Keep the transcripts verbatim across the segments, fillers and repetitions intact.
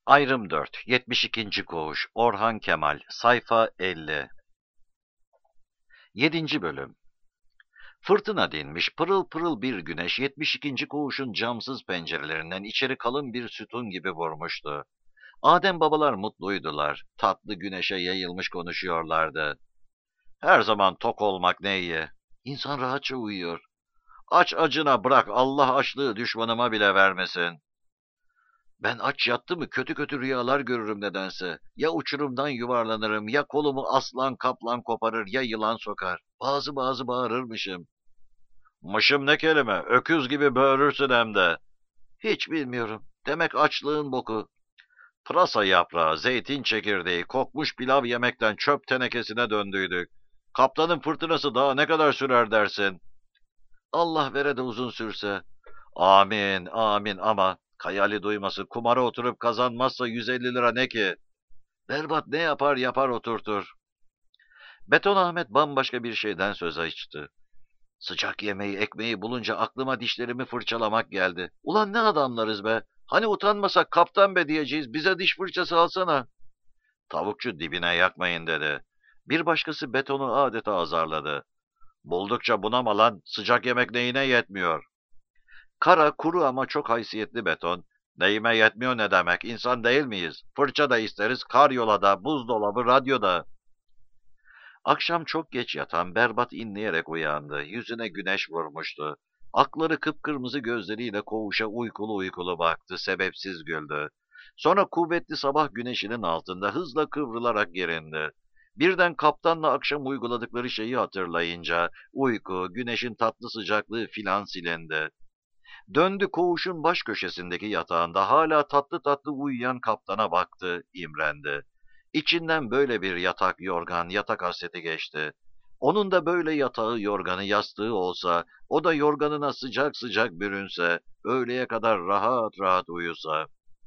Ayrım dört. yetmiş ikinci. Koğuş. Orhan Kemal. Sayfa elli. Yedinci Bölüm. Fırtına dinmiş, pırıl pırıl bir güneş yetmiş ikinci koğuşun camsız pencerelerinden içeri kalın bir sütun gibi vurmuştu. Adem babalar mutluydular. Tatlı güneşe yayılmış konuşuyorlardı. Her zaman tok olmak ne iyi. İnsan rahatça uyuyor. Aç acına bırak, Allah açlığı düşmanıma bile vermesin. Ben aç yattı mı kötü kötü rüyalar görürüm nedense. Ya uçurumdan yuvarlanırım, ya kolumu aslan kaplan koparır, ya yılan sokar. Bazı bazı bağırırmışım. Mışım ne kelime, öküz gibi böğürürsün hem de. Hiç bilmiyorum. Demek açlığın boku. Pırasa yaprağı, zeytin çekirdeği, kokmuş pilav yemekten çöp tenekesine döndüydük. Kaptanın fırtınası daha ne kadar sürer dersin? Allah vere de uzun sürse. Amin, amin ama hayali duyması, kumara oturup kazanmazsa yüz elli lira ne ki? Berbat ne yapar yapar oturtur. Beton Ahmet bambaşka bir şeyden söz açtı. Sıcak yemeği, ekmeği bulunca aklıma dişlerimi fırçalamak geldi. Ulan ne adamlarız be! Hani utanmasak kaptan be diyeceğiz, bize diş fırçası alsana. Tavukçu dibine yakmayın dedi. Bir başkası betonu adeta azarladı. Buldukça bunama lan, sıcak yemek neyine yetmiyor? Kara, kuru ama çok haysiyetli beton. Neyime yetmiyor ne demek, insan değil miyiz? Fırça da isteriz, karyolada, buzdolabı, radyoda. Akşam çok geç yatan berbat inleyerek uyandı. Yüzüne güneş vurmuştu. Akları kıpkırmızı gözleriyle koğuşa uykulu uykulu baktı, sebepsiz güldü. Sonra kuvvetli sabah güneşinin altında hızla kıvrılarak gerindi. Birden kaptanla akşam uyguladıkları şeyi hatırlayınca uyku, güneşin tatlı sıcaklığı filan silindi. Döndü koğuşun baş köşesindeki yatağında hala tatlı tatlı uyuyan kaptana baktı, imrendi. İçinden böyle bir yatak, yorgan, yatak hasreti geçti. Onun da böyle yatağı, yorganı, yastığı olsa, o da yorganına sıcak sıcak bürünse, öğleye kadar rahat rahat uyusa.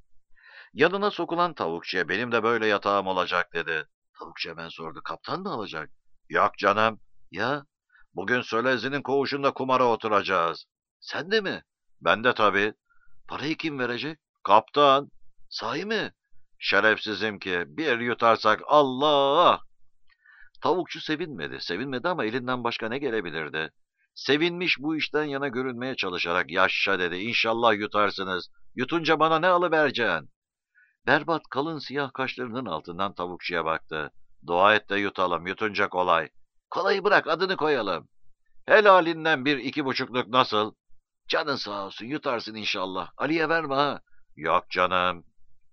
Yanına sokulan tavukçuya benim de böyle yatağım olacak dedi. Tavukçu hemen sordu, kaptan mı alacak? Yok canım. Ya, bugün Sölezi'nin koğuşunda kumara oturacağız. Sen de mi? Ben de tabii. Parayı kim verecek? Kaptan. Sahi mi? Şerefsizim ki bir yutarsak Allah! Tavukçu sevinmedi. Sevinmedi ama elinden başka ne gelebilirdi? Sevinmiş bu işten yana görünmeye çalışarak yaşa dedi. İnşallah yutarsınız. Yutunca bana ne alıvereceksin? Berbat kalın siyah kaşlarının altından tavukçuya baktı. Dua et de yutalım. Yutunca kolay. Kolayı bırak adını koyalım. Helalinden bir iki buçukluk nasıl? Canın sağ olsun yutarsın inşallah. Ali'ye verme ha. Yok canım.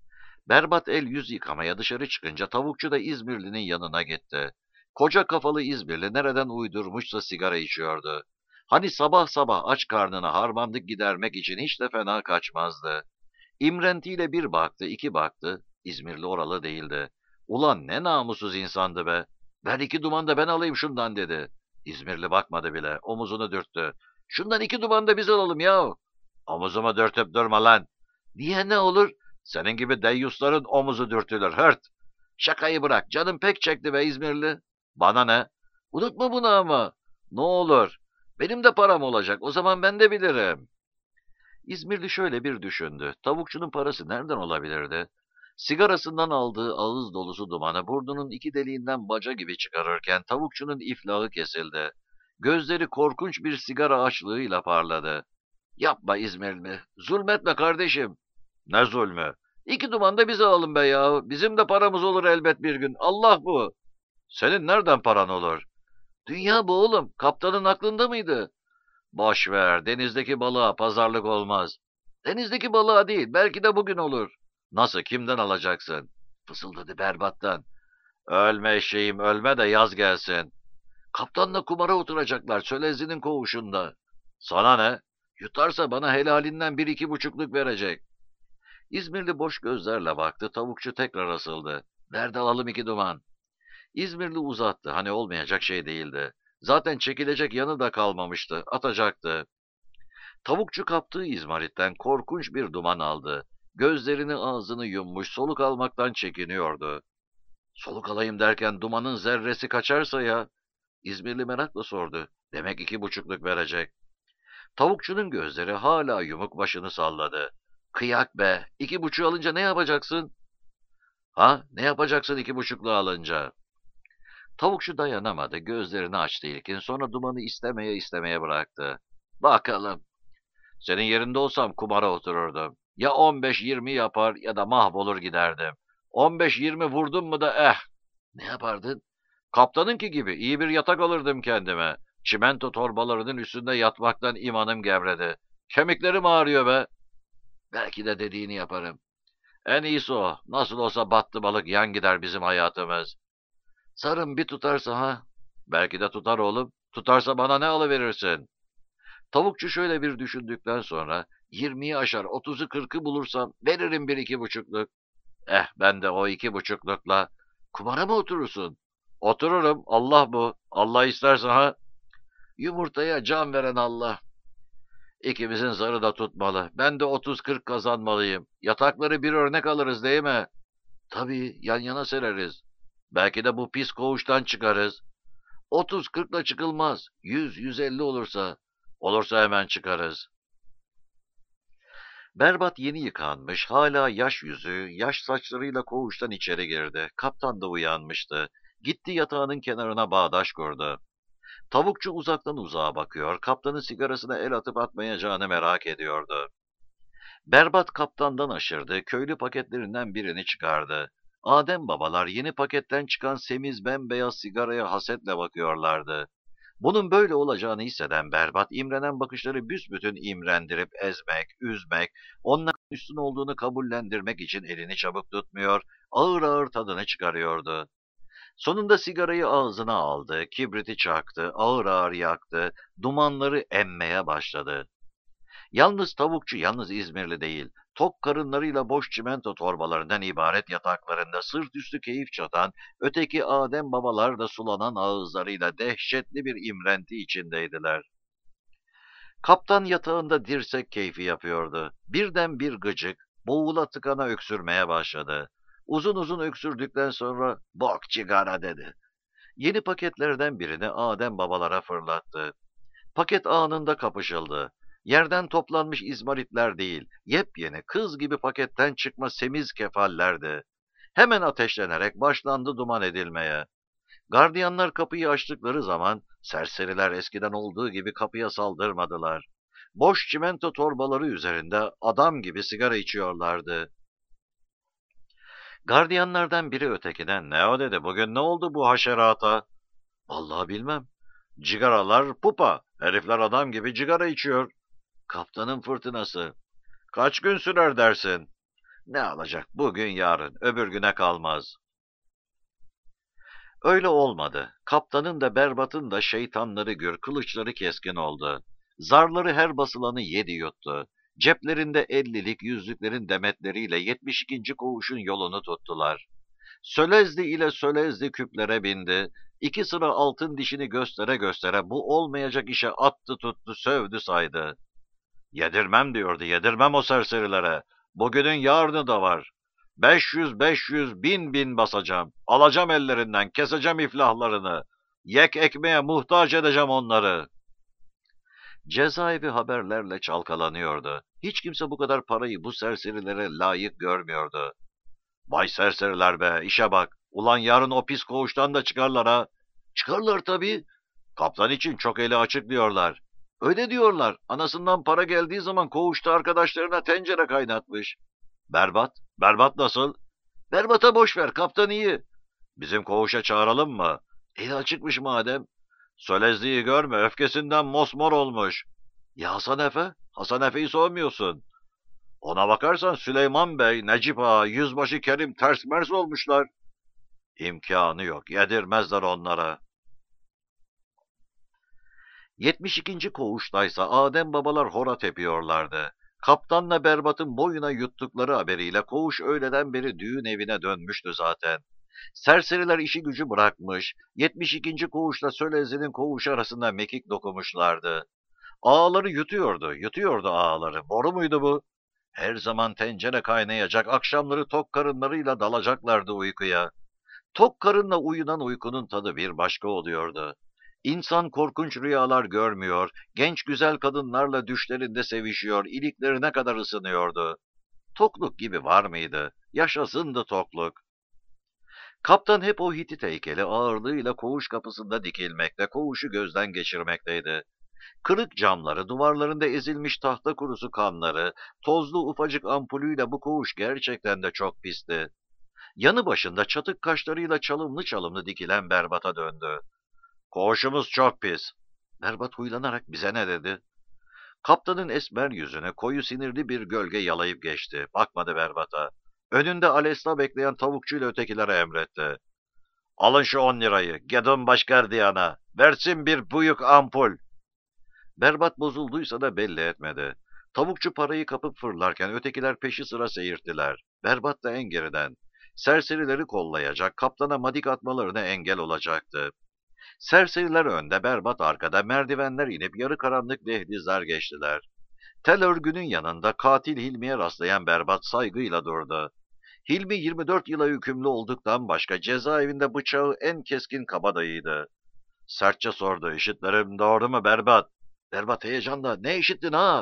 Berbat el yüz yıkamaya dışarı çıkınca tavukçu da İzmirli'nin yanına gitti. Koca kafalı İzmirli nereden uydurmuşsa sigara içiyordu. Hani sabah sabah aç karnına harmandık gidermek için hiç de fena kaçmazdı. İmrentiyle bir baktı, iki baktı. İzmirli oralı değildi. Ulan ne namussuz insandı be. Ver iki duman da ben alayım şundan dedi. İzmirli bakmadı bile, omuzunu dürttü. Şundan iki duman da biz alalım yahu. Omuzumu dürtüp durma lan. Niye ne olur? Senin gibi deyyusların omuzu dürtülür, hırt. Şakayı bırak, canım pek çekti be İzmirli. Bana ne? Unutma bunu ama. Ne olur. Benim de param olacak, o zaman ben de bilirim. İzmirli şöyle bir düşündü. Tavukçunun parası nereden olabilirdi? Sigarasından aldığı ağız dolusu dumanı burnunun iki deliğinden baca gibi çıkarırken tavukçunun iflahı kesildi. Gözleri korkunç bir sigara açlığıyla parladı. Yapma İzmirli, zulmetme kardeşim. Ne zulmü? İki duman da biz alalım be ya. Bizim de paramız olur elbet bir gün. Allah bu. Senin nereden paran olur? Dünya bu oğlum. Kaptanın aklında mıydı? Boş ver, denizdeki balığa pazarlık olmaz. Denizdeki balığa değil, belki de bugün olur. Nasıl, kimden alacaksın? Fısıldadı berbattan. Ölme eşeğim, ölme de yaz gelsin. Kaptanla kumara oturacaklar, Sölezi'nin koğuşunda. Sana ne? Yutarsa bana helalinden bir iki buçukluk verecek. İzmirli boş gözlerle baktı, tavukçu tekrar asıldı. Ver de alalım iki duman. İzmirli uzattı, hani olmayacak şey değildi. Zaten çekilecek yanı da kalmamıştı, atacaktı. Tavukçu kaptığı izmaritten korkunç bir duman aldı. Gözlerini ağzını yummuş, soluk almaktan çekiniyordu. Soluk alayım derken dumanın zerresi kaçarsa ya? İzmirli merakla sordu. Demek iki buçukluk verecek. Tavukçunun gözleri hala yumuk başını salladı. Kıyak be, iki buçuğu alınca ne yapacaksın? Ha, ne yapacaksın iki buçukluğu alınca? Tavukçu dayanamadı, gözlerini açtı ilkin, sonra dumanı istemeye istemeye bıraktı. Bakalım, senin yerinde olsam kumara otururdum. Ya on beş yirmi yapar ya da mahvolur giderdim. on beş yirmi vurdum mu da eh. Ne yapardın? Kaptanınki gibi iyi bir yatak alırdım kendime. Çimento torbalarının üstünde yatmaktan imanım gevredi. Kemiklerim ağrıyor be. Belki de dediğini yaparım. En iyisi o. Nasıl olsa battı balık yan gider bizim hayatımız. Sarım bir tutarsa ha? Belki de tutar oğlum. Tutarsa bana ne alıverirsin? Tavukçu şöyle bir düşündükten sonra yirmiyi aşar otuzu kırkı bulursam veririm bir iki buçukluk. Eh ben de o iki buçuklukla kumara mı oturursun? Otururum Allah bu. Allah isterse ha. Yumurtaya can veren Allah. İkimizin zarı da tutmalı. Ben de otuz kırk kazanmalıyım. Yatakları bir örnek alırız değil mi? Tabii yan yana sereriz. Belki de bu pis koğuştan çıkarız. otuz kırkla çıkılmaz. yüz yüz elli olursa. Olursa hemen çıkarız. Berbat yeni yıkanmış, hala yaş yüzü, yaş saçlarıyla koğuştan içeri girdi. Kaptan da uyanmıştı. Gitti yatağının kenarına bağdaş kurdu. Tavukçu uzaktan uzağa bakıyor, kaptanın sigarasına el atıp atmayacağını merak ediyordu. Berbat kaptandan aşırdı, köylü paketlerinden birini çıkardı. Adem babalar yeni paketten çıkan semiz bembeyaz sigaraya hasetle bakıyorlardı. Bunun böyle olacağını hisseden Berbat, imrenen bakışları büsbütün imrendirip ezmek, üzmek, onların üstün olduğunu kabullendirmek için elini çabuk tutmuyor, ağır ağır tadını çıkarıyordu. Sonunda sigarayı ağzına aldı, kibriti çaktı, ağır ağır yaktı, dumanları emmeye başladı. Yalnız tavukçu, yalnız İzmirli değil, tok karınlarıyla boş çimento torbalarından ibaret yataklarında sırt üstü keyif çatan, öteki Adem babalar da sulanan ağızlarıyla dehşetli bir imrenti içindeydiler. Kaptan yatağında dirsek keyfi yapıyordu. Birden bir gıcık, boğula tıkana öksürmeye başladı. Uzun uzun öksürdükten sonra, "Bok cigara" dedi. Yeni paketlerden birini Adem babalara fırlattı. Paket anında kapışıldı. Yerden toplanmış izmaritler değil, yepyeni kız gibi paketten çıkma semiz kefallerdi. Hemen ateşlenerek başlandı duman edilmeye. Gardiyanlar kapıyı açtıkları zaman serseriler eskiden olduğu gibi kapıya saldırmadılar. Boş çimento torbaları üzerinde adam gibi sigara içiyorlardı. Gardiyanlardan biri ötekine, "Ne o?" dedi. "Bugün ne oldu bu haşerata?" "Vallahi bilmem. Cigaralar pupa. Herifler adam gibi cigara içiyor." "Kaptanın fırtınası." "Kaç gün sürer dersin?" "Ne alacak? Bugün yarın, öbür güne kalmaz." Öyle olmadı. Kaptanın da berbatın da şeytanları gür, kılıçları keskin oldu. Zarları her basılanı yedi yuttu. Ceplerinde ellilik yüzlüklerin demetleriyle yetmiş ikinci koğuşun yolunu tuttular. Sölezli ile Sölezli küplere bindi. İki sıra altın dişini göstere göstere bu olmayacak işe attı tuttu sövdü saydı. "Yedirmem" diyordu, "yedirmem o serserilere. Bugünün yarını da var. Beş yüz, beş yüz, bin bin basacağım. Alacağım ellerinden, keseceğim iflahlarını. Yek ekmeğe muhtaç edeceğim onları." Cezaevi haberlerle çalkalanıyordu. Hiç kimse bu kadar parayı bu serserilere layık görmüyordu. "Vay serseriler be, işe bak. Ulan yarın o pis koğuştan da çıkarlar ha." "Çıkarlar tabii. Kaptan için çok eli açık diyorlar." "Öyle diyorlar. Anasından para geldiği zaman koğuşta arkadaşlarına tencere kaynatmış." "Berbat. Berbat nasıl?" "Berbata boş ver. Kaptan iyi." "Bizim koğuşa çağıralım mı?" "Eli açıkmış madem." "Sölezli'yi görme. Öfkesinden mosmor olmuş." "Ya Hasan Efe? Hasan Efe'yi sormuyorsun." "Ona bakarsan Süleyman Bey, Necip Ağa, Yüzbaşı Kerim ters mers olmuşlar." "İmkanı yok. Yedirmezler onlara." Yetmiş ikinci koğuştaysa Adem babalar hora tepiyorlardı. Kaptanla Berbat'ın boyuna yuttukları haberiyle koğuş öğleden beri düğün evine dönmüştü zaten. Serseriler işi gücü bırakmış, yetmiş ikinci koğuşla Sölezli'nin koğuşu arasında mekik dokumuşlardı. Ağaları yutuyordu, yutuyordu ağaları. Boru muydu bu? Her zaman tencere kaynayacak, akşamları tok karınlarıyla dalacaklardı uykuya. Tok karınla uyunan uykunun tadı bir başka oluyordu. İnsan korkunç rüyalar görmüyor, genç güzel kadınlarla düşlerinde sevişiyor, iliklerine kadar ısınıyordu. Tokluk gibi var mıydı? Yaşasındı tokluk. Kaptan hep o Hitit heykeli ağırlığıyla koğuş kapısında dikilmekte, koğuşu gözden geçirmekteydi. Kırık camları, duvarlarında ezilmiş tahta kurusu kanları, tozlu ufacık ampulüyle bu koğuş gerçekten de çok pisti. Yanı başında çatık kaşlarıyla çalımlı çalımlı dikilen Berbat'a döndü. Koğuşumuz çok pis. Berbat huylanarak bize ne dedi? Kaptanın esmer yüzüne koyu sinirli bir gölge yalayıp geçti. Bakmadı Berbat'a. Önünde Ales'ta bekleyen tavukçuyla ötekilere emretti. Alın şu on lirayı, gidin başgardiyana. Versin bir buyuk ampul. Berbat bozulduysa da belli etmedi. Tavukçu parayı kapıp fırlarken ötekiler peşi sıra seyirttiler. Berbat da en geriden. Serserileri kollayacak, kaptana madik atmalarına engel olacaktı. Serseriler önde, Berbat arkada, merdivenler inip yarı karanlık dehlizler geçtiler. Tel örgünün yanında katil Hilmi'ye rastlayan Berbat saygıyla durdu. Hilmi yirmi dört yıla hükümlü olduktan başka cezaevinde bıçağı en keskin kabadayıydı. Sertçe sordu, işitlerim doğru mu Berbat? Berbat heyecanla, ne işittin ha?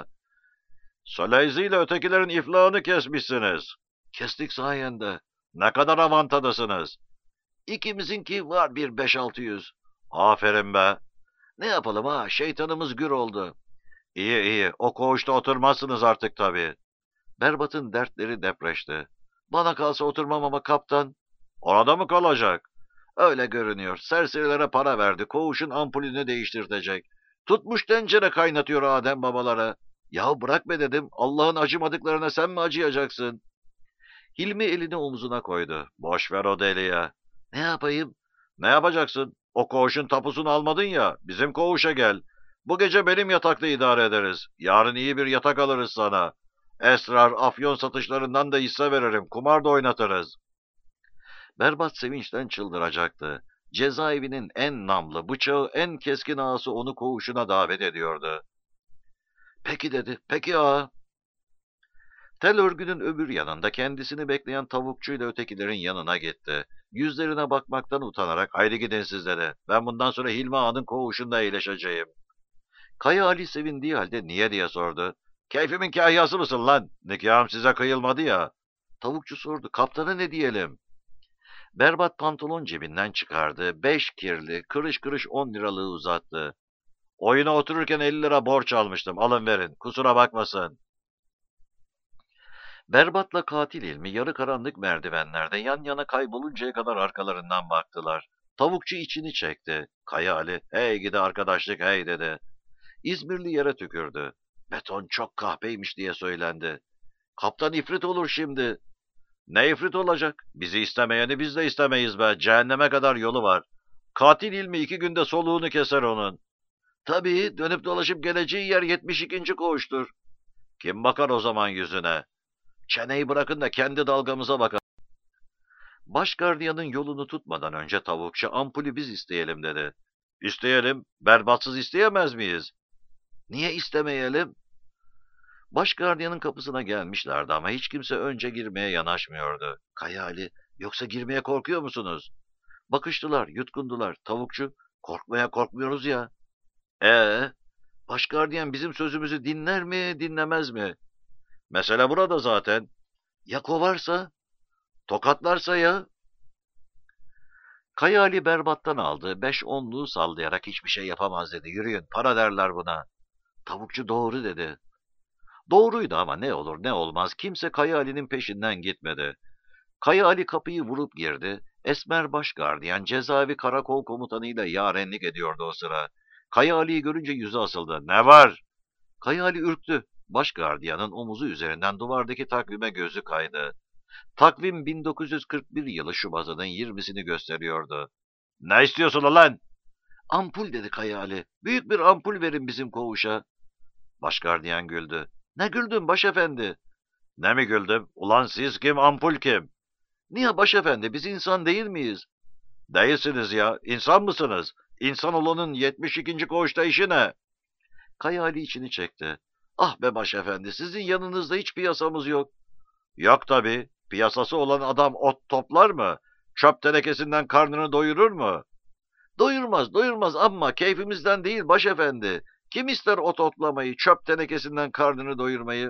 Soleyzi ile ötekilerin iflahını kesmişsiniz. Kestik sayende. Ne kadar avantadasınız? İkimizinki var bir beş altı yüz. Aferin be. Ne yapalım ha, şeytanımız gür oldu. İyi iyi, o koğuşta oturmazsınız artık tabii. Berbat'ın dertleri depreşti. Bana kalsa oturmam ama kaptan. Orada mı kalacak? Öyle görünüyor. Serserilere para verdi. Koğuşun ampulünü değiştirtecek. Tutmuş tencere kaynatıyor Adem babalara. Ya bırak be dedim. Allah'ın acımadıklarına sen mi acıyacaksın? Hilmi elini omzuna koydu. Boş ver o deliye. Ne yapayım? Ne yapacaksın? O koğuşun tapusunu almadın ya. Bizim koğuşa gel. Bu gece benim yatakta idare ederiz. Yarın iyi bir yatak alırız sana. Esrar, afyon satışlarından da hisse veririm. Kumar da oynatırız. Berbat sevinçten çıldıracaktı. Cezaevinin en namlı, bıçağı en keskin ağası onu koğuşuna davet ediyordu. Peki dedi, peki ağa. Tel örgünün öbür yanında kendisini bekleyen tavukçuyla ötekilerin yanına gitti. Yüzlerine bakmaktan utanarak, haydi gidin siz dedi. Ben bundan sonra Hilmi Ağa'nın koğuşunda iyileşeceğim. Kaya Ali sevindiği halde niye diye sordu. Keyfimin kahyası mısın lan? Nikahım size kıyılmadı ya. Tavukçu sordu, kaptana ne diyelim? Berbat pantolon cebinden çıkardı. Beş kirli, kırış kırış on liralığı uzattı. Oyuna otururken elli lira borç almıştım. Alın verin. Kusura bakmasın. Berbat'la katil ilmi yarı karanlık merdivenlerde yan yana kayboluncaya kadar arkalarından baktılar. Tavukçu içini çekti. Kaya Ali, hey gidi arkadaşlık hey dedi. İzmirli yere tükürdü. Beton çok kahpeymiş diye söylendi. Kaptan ifrit olur şimdi. Ne ifrit olacak? Bizi istemeyeni biz de istemeyiz be. Cehenneme kadar yolu var. Katil ilmi iki günde soluğunu keser onun. Tabii dönüp dolaşıp geleceği yer yetmiş ikinci koğuştur. Kim bakar o zaman yüzüne? Çeneyi bırakın da kendi dalgamıza bakın. Başgardiyanın yolunu tutmadan önce tavukçu ampulü biz isteyelim dedi. İsteyelim. Berbatsız isteyemez miyiz? Niye istemeyelim? Başgardiyanın kapısına gelmişlerdi ama hiç kimse önce girmeye yanaşmıyordu. Kaya Ali, yoksa girmeye korkuyor musunuz? Bakıştılar, yutkundular. Tavukçu, korkmaya korkmuyoruz ya. Ee, başgardiyan bizim sözümüzü dinler mi, dinlemez mi? Mesele burada zaten. Ya kovarsa? Tokatlarsa ya? Kaya Ali berbattan aldı. Beş onluğu sallayarak hiçbir şey yapamaz dedi. Yürüyün, para derler buna. Tavukçu doğru dedi. Doğruydu ama ne olur ne olmaz kimse Kaya Ali'nin peşinden gitmedi. Kaya Ali kapıyı vurup girdi. Esmer başgardiyan cezaevi karakol komutanıyla yarenlik ediyordu o sıra. Kaya Ali'yi görünce yüzü asıldı. Ne var? Kaya Ali ürktü. Başgardiyanın omuzu üzerinden duvardaki takvime gözü kaydı. Takvim bin dokuz yüz kırk bir yılı Şubat'ının yirmisini gösteriyordu. Ne istiyorsun lan? Ampul dedi Kaya Ali. Büyük bir ampul verin bizim koğuşa. Başgardiyan güldü. Ne güldün başefendi? Ne mi güldüm? Ulan siz kim, ampul kim? Niye başefendi, biz insan değil miyiz? Değilsiniz ya, insan mısınız? İnsan olanın yetmiş ikinci koğuşta işi ne? Kaya Ali içini çekti. Ah be başefendi, sizin yanınızda hiç piyasamız yok. Yok tabii, piyasası olan adam ot toplar mı? Çöp tenekesinden karnını doyurur mu? Doyurmaz, doyurmaz ama keyfimizden değil başefendi. Kim ister ot otlamayı, çöp tenekesinden karnını doyurmayı?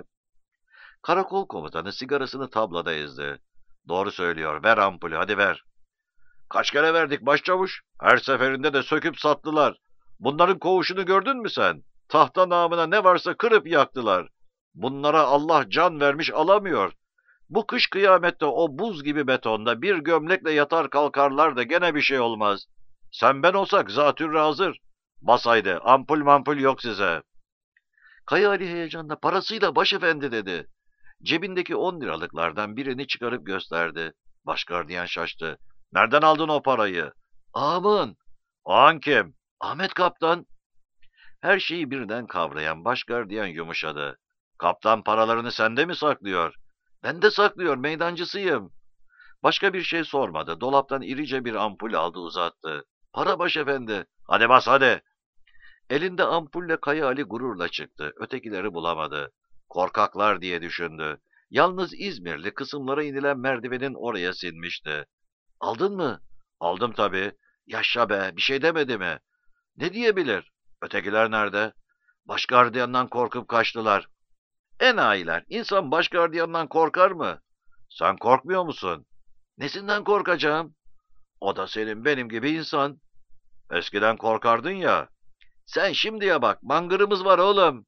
Karakol komutanı sigarasını tablada ezdi. Doğru söylüyor, ver ampulü, hadi ver. Kaç kere verdik başçavuş? Her seferinde de söküp sattılar. Bunların koğuşunu gördün mü sen? Tahta namına ne varsa kırıp yaktılar. Bunlara Allah can vermiş alamıyor. Bu kış kıyamette o buz gibi betonda bir gömlekle yatar kalkarlar da gene bir şey olmaz. Sen ben olsak zatürre hazır. Bas haydi, ampul mampul yok size. Kaya Ali heyecanla parasıyla başefendi dedi. Cebindeki on liralıklardan birini çıkarıp gösterdi. Başgardiyan şaştı. Nereden aldın o parayı? Ağamın. Ağan kim? Ahmet Kaptan. Her şeyi birden kavrayan başgardiyan yumuşadı. Kaptan paralarını sende mi saklıyor? Ben de saklıyor, meydancısıyım. Başka bir şey sormadı. Dolaptan irice bir ampul aldı uzattı. Para başefendi. Hadi bas hadi. Elinde ampulle Kaya Ali gururla çıktı. Ötekileri bulamadı. Korkaklar diye düşündü. Yalnız İzmirli kısımlara inilen merdivenin oraya sinmişti. Aldın mı? Aldım tabii. Yaşa be, bir şey demedi mi? Ne diyebilir? Ötekiler nerede? Başgardiyandan korkup kaçtılar. Enayiler, insan başgardiyandan korkar mı? Sen korkmuyor musun? Nesinden korkacağım? O da senin benim gibi insan. Eskiden korkardın ya. Sen şimdiye bak, mangırımız var oğlum.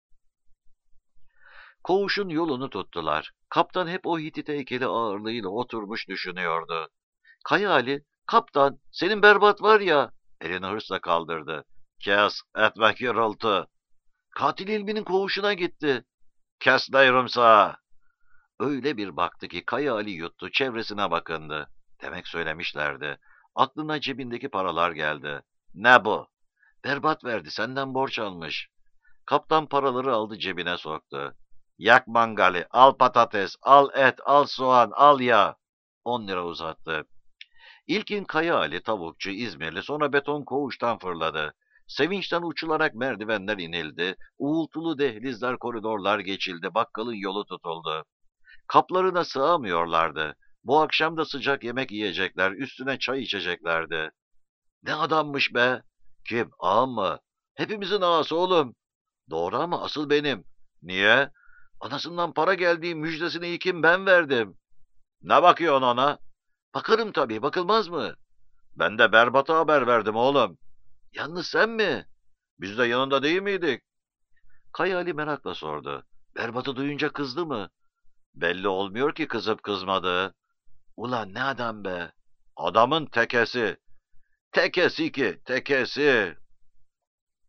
Koğuşun yolunu tuttular. Kaptan hep o Hitit heykeli ağırlığıyla oturmuş düşünüyordu. Kaya Ali, kaptan, senin berbat var ya, elini hırsla kaldırdı. Kes, etmek yorultu. Katil ilminin koğuşuna gitti. Kes diyorum sana. Öyle bir baktı ki Kaya Ali yuttu, çevresine bakındı. Demek söylemişlerdi. Aklına cebindeki paralar geldi. Ne bu? Berbat verdi, senden borç almış. Kaptan paraları aldı cebine soktu. Yak mangali, al patates, al et, al soğan, al yağ. On lira uzattı. İlkin Kaya Ali tavukçu İzmirli, sonra beton koğuştan fırladı. Sevinçten uçularak merdivenler inildi. Uğultulu dehlizler, koridorlar geçildi. Bakkalın yolu tutuldu. Kaplarına sığamıyorlardı. Bu akşam da sıcak yemek yiyecekler, üstüne çay içeceklerdi. Ne adammış be! Kim, ağam mı? Hepimizin ağası oğlum. Doğru ama asıl benim. Niye? Anasından para geldiği müjdesini ilkin ben verdim. Ne bakıyorsun ona? Bakarım tabii, bakılmaz mı? Ben de Berbat'a haber verdim oğlum. Yalnız sen mi? Biz de yanında değil miydik? Kaya Ali merakla sordu. Berbat'ı duyunca kızdı mı? Belli olmuyor ki kızıp kızmadı. Ulan ne adam be! Adamın tekesi. Tekesi ki, tekesi.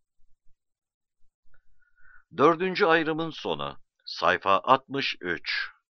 Dördüncü ayrımın sonu. Sayfa altmış üç.